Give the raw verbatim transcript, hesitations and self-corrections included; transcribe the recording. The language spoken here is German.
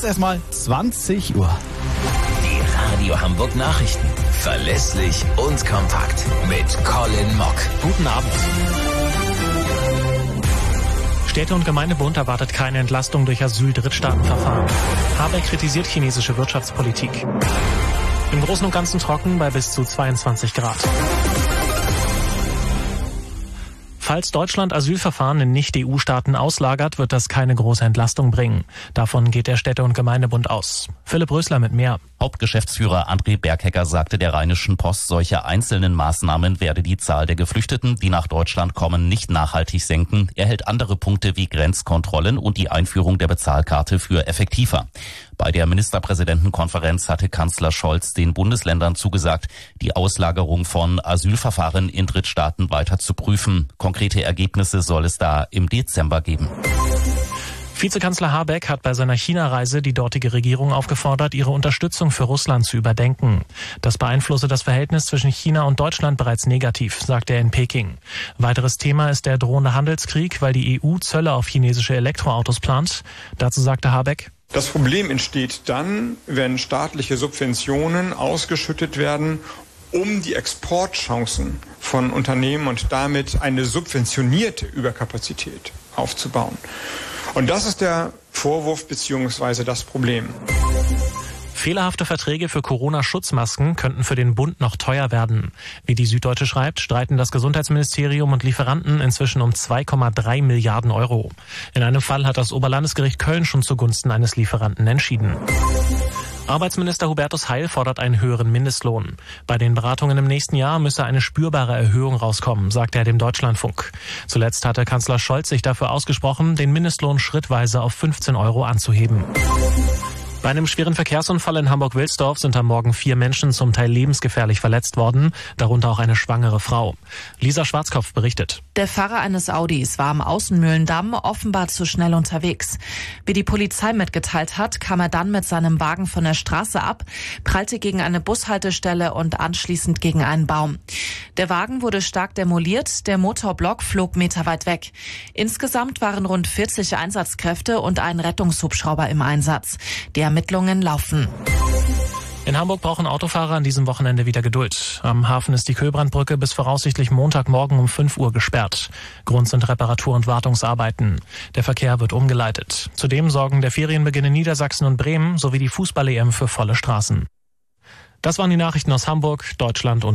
erstmal zwanzig Uhr. Die Radio Hamburg Nachrichten. Verlässlich und kompakt. Mit Colin Mock. Guten Abend. Städte- und Gemeindebund erwartet keine Entlastung durch Asyl-Drittstaatenverfahren. Habeck kritisiert chinesische Wirtschaftspolitik. Im Großen und Ganzen trocken bei bis zu zweiundzwanzig Grad. Falls Deutschland Asylverfahren in Nicht-E U-Staaten auslagert, wird das keine große Entlastung bringen. Davon geht der Städte- und Gemeindebund aus. Philipp Rösler mit mehr. Hauptgeschäftsführer André Berghecker sagte der Rheinischen Post, solche einzelnen Maßnahmen werde die Zahl der Geflüchteten, die nach Deutschland kommen, nicht nachhaltig senken. Er hält andere Punkte wie Grenzkontrollen und die Einführung der Bezahlkarte für effektiver. Bei der Ministerpräsidentenkonferenz hatte Kanzler Scholz den Bundesländern zugesagt, die Auslagerung von Asylverfahren in Drittstaaten weiter zu prüfen. Konkrete Ergebnisse soll es da im Dezember geben. Vizekanzler Habeck hat bei seiner China-Reise die dortige Regierung aufgefordert, ihre Unterstützung für Russland zu überdenken. Das beeinflusse das Verhältnis zwischen China und Deutschland bereits negativ, sagt er in Peking. Weiteres Thema ist der drohende Handelskrieg, weil die E U Zölle auf chinesische Elektroautos plant. Dazu sagte Habeck: Das Problem entsteht dann, wenn staatliche Subventionen ausgeschüttet werden, um die Exportchancen von Unternehmen und damit eine subventionierte Überkapazität aufzubauen. Und das ist der Vorwurf bzw. das Problem. Fehlerhafte Verträge für Corona-Schutzmasken könnten für den Bund noch teuer werden. Wie die Süddeutsche schreibt, streiten das Gesundheitsministerium und Lieferanten inzwischen um zwei Komma drei Milliarden Euro. In einem Fall hat das Oberlandesgericht Köln schon zugunsten eines Lieferanten entschieden. Arbeitsminister Hubertus Heil fordert einen höheren Mindestlohn. Bei den Beratungen im nächsten Jahr müsse eine spürbare Erhöhung rauskommen, sagte er dem Deutschlandfunk. Zuletzt hatte Kanzler Scholz sich dafür ausgesprochen, den Mindestlohn schrittweise auf fünfzehn Euro anzuheben. Bei einem schweren Verkehrsunfall in Hamburg-Wilsdorf sind am Morgen vier Menschen zum Teil lebensgefährlich verletzt worden, darunter auch eine schwangere Frau. Lisa Schwarzkopf berichtet. Der Fahrer eines Audis war am Außenmühlendamm offenbar zu schnell unterwegs. Wie die Polizei mitgeteilt hat, kam er dann mit seinem Wagen von der Straße ab, prallte gegen eine Bushaltestelle und anschließend gegen einen Baum. Der Wagen wurde stark demoliert, der Motorblock flog meterweit weg. Insgesamt waren rund vierzig Einsatzkräfte und ein Rettungshubschrauber im Einsatz. Die Ermittlungen laufen. In Hamburg brauchen Autofahrer an diesem Wochenende wieder Geduld. Am Hafen ist die Köhlbrandbrücke bis voraussichtlich Montagmorgen um fünf Uhr gesperrt. Grund sind Reparatur- und Wartungsarbeiten. Der Verkehr wird umgeleitet. Zudem sorgen der Ferienbeginn in Niedersachsen und Bremen sowie die Fußball-E M für volle Straßen. Das waren die Nachrichten aus Hamburg, Deutschland und